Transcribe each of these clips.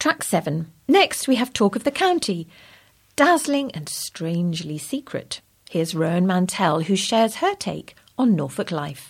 Track 7. Next we have Talk of the County. Dazzling and strangely secret. Here's Rowan Mantell, who shares her take on Norfolk life.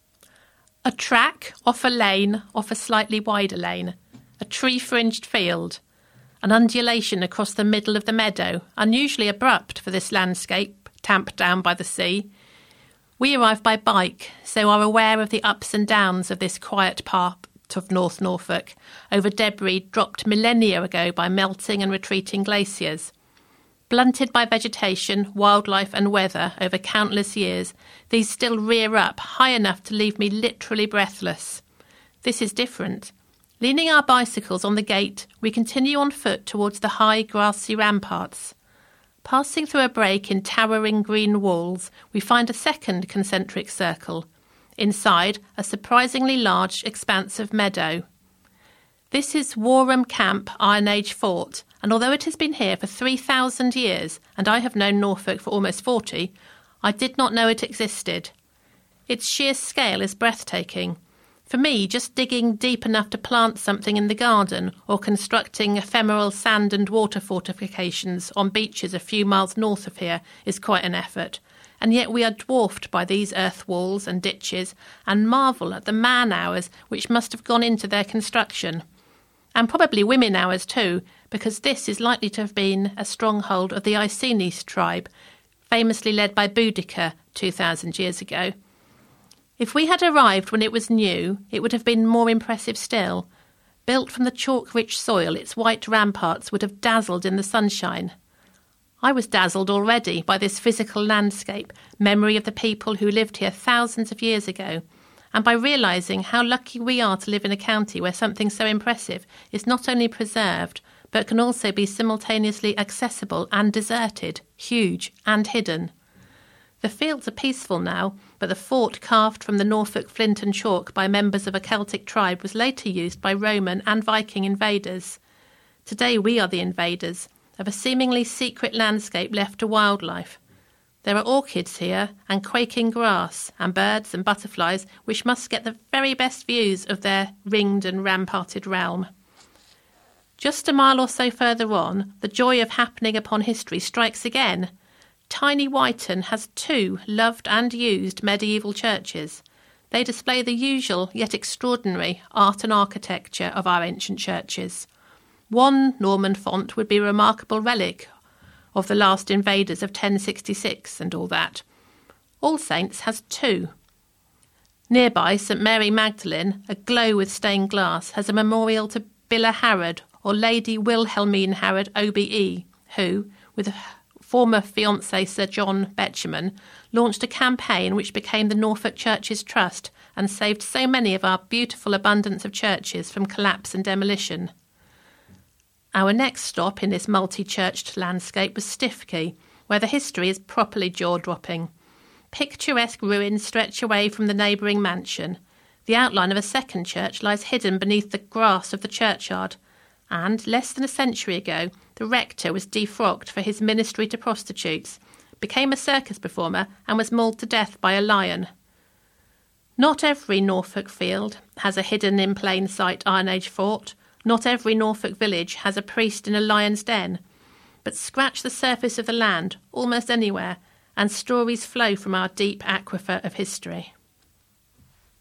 A track, off a lane, off a slightly wider lane. A tree-fringed field. An undulation across the middle of the meadow, unusually abrupt for this landscape, tamped down by the sea. We arrive by bike, so are aware of the ups and downs of this quiet part of North Norfolk, over debris dropped millennia ago by melting and retreating glaciers. Blunted by vegetation, wildlife and weather over countless years, these still rear up high enough to leave me literally breathless. This is different. Leaning our bicycles on the gate, we continue on foot towards the high grassy ramparts. Passing through a break in towering green walls, we find a second concentric circle. Inside, a surprisingly large expanse of meadow. This is Warham Camp Iron Age Fort, and although it has been here for 3,000 years, and I have known Norfolk for almost 40, I did not know it existed. Its sheer scale is breathtaking. For me, just digging deep enough to plant something in the garden or constructing ephemeral sand and water fortifications on beaches a few miles north of here is quite an effort. And yet we are dwarfed by these earth walls and ditches and marvel at the man-hours which must have gone into their construction. And probably women hours too, because this is likely to have been a stronghold of the Iceni tribe, famously led by Boudicca 2,000 years ago. If we had arrived when it was new, it would have been more impressive still. Built from the chalk-rich soil, its white ramparts would have dazzled in the sunshine. I was dazzled already by this physical landscape, memory of the people who lived here thousands of years ago, and by realising how lucky we are to live in a county where something so impressive is not only preserved, but can also be simultaneously accessible and deserted, huge and hidden. The fields are peaceful now, but the fort carved from the Norfolk flint and chalk by members of a Celtic tribe was later used by Roman and Viking invaders. Today we are the invaders of a seemingly secret landscape left to wildlife. There are orchids here and quaking grass and birds and butterflies which must get the very best views of their ringed and ramparted realm. Just a mile or so further on, the joy of happening upon history strikes again. Tiny Whiton has 2 loved and used medieval churches. They display the usual yet extraordinary art and architecture of our ancient churches. One Norman font would be a remarkable relic of the last invaders of 1066 and all that. All Saints has 2. Nearby, St Mary Magdalene, aglow with stained glass, has a memorial to Billa Harrod or Lady Wilhelmine Harrod OBE, who, with former fiancé Sir John Betjeman, launched a campaign which became the Norfolk Churches Trust and saved so many of our beautiful abundance of churches from collapse and demolition. Our next stop in this multi-churched landscape was Stiffkey, where the history is properly jaw-dropping. Picturesque ruins stretch away from the neighbouring mansion. The outline of a second church lies hidden beneath the grass of the churchyard, and less than a century ago, the rector was defrocked for his ministry to prostitutes, became a circus performer and was mauled to death by a lion. Not every Norfolk field has a hidden in plain sight Iron Age fort. Not every Norfolk village has a priest in a lion's den. But scratch the surface of the land, almost anywhere, and stories flow from our deep aquifer of history.